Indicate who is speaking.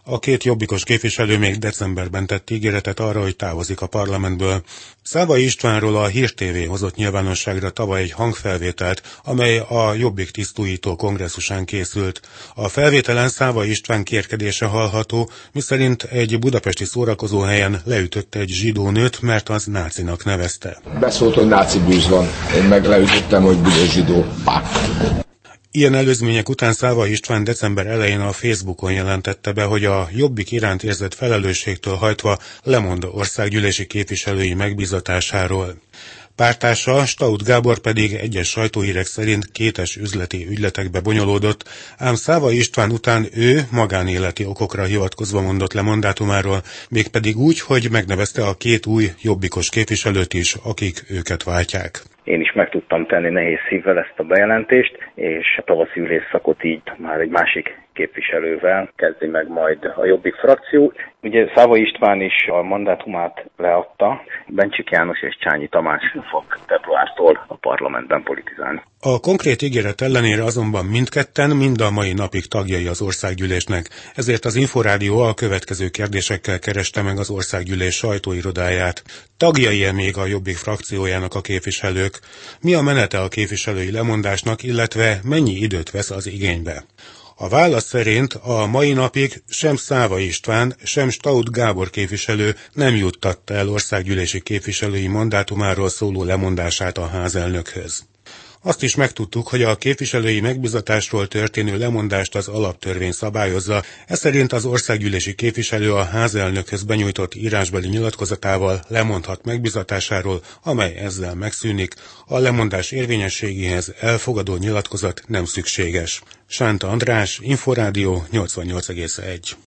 Speaker 1: A két jobbikos képviselő még decemberben tett ígéretet arra, hogy távozik a parlamentből. Szávai Istvánról a Hír TV hozott nyilvánosságra tavaly egy hangfelvételt, amely a Jobbik tisztújító kongresszusán készült. A felvételen Szávai István kérkedése hallható, miszerint egy budapesti szórakozóhelyen leütötte egy zsidó nőt, mert az nácinak nevezte.
Speaker 2: Beszólt, hogy náci bűz van. Én meg leütöttem, hogy büdös zsidó. Pá.
Speaker 1: Ilyen előzmények után Szávai István december elején a Facebookon jelentette be, hogy a Jobbik iránt érzett felelősségtől hajtva lemond országgyűlési képviselői megbízatásáról. Párttársa, Stauth Gábor pedig egyes sajtóhírek szerint kétes üzleti ügyletekbe bonyolódott, ám Szávai István után ő magánéleti okokra hivatkozva mondott le mandátumáról, mégpedig úgy, hogy megnevezte a két új jobbikos képviselőt is, akik őket váltják.
Speaker 3: Én is meg tudtam tenni nehéz szívvel ezt a bejelentést, és a tavaszi ülésszakot így már egy másik képviselővel kezdi meg majd a Jobbik frakció. Ugye Szávai István is a mandátumát leadta, Bencsik János és Csányi Tamás fog februártól a parlamentben politizálni.
Speaker 1: A konkrét ígéret ellenére azonban mindketten mind a mai napig tagjai az országgyűlésnek, ezért az Inforádió a következő kérdésekkel kereste meg az országgyűlés sajtóirodáját. Tagjai-e még a Jobbik frakciójának a képviselők? Mi a menete a képviselői lemondásnak, illetve mennyi időt vesz az igénybe? A válasz szerint a mai napig sem Szávai István, sem Stauth Gábor képviselő nem juttatta el országgyűlési képviselői mandátumáról szóló lemondását a házelnökhöz. Azt is megtudtuk, hogy a képviselői megbízatásról történő lemondást az alaptörvény szabályozza, ez szerint az országgyűlési képviselő a házelnökhöz benyújtott írásbeli nyilatkozatával lemondhat megbízatásáról, amely ezzel megszűnik, a lemondás érvényességéhez elfogadó nyilatkozat nem szükséges. Sánta András, Inforádió 88,1.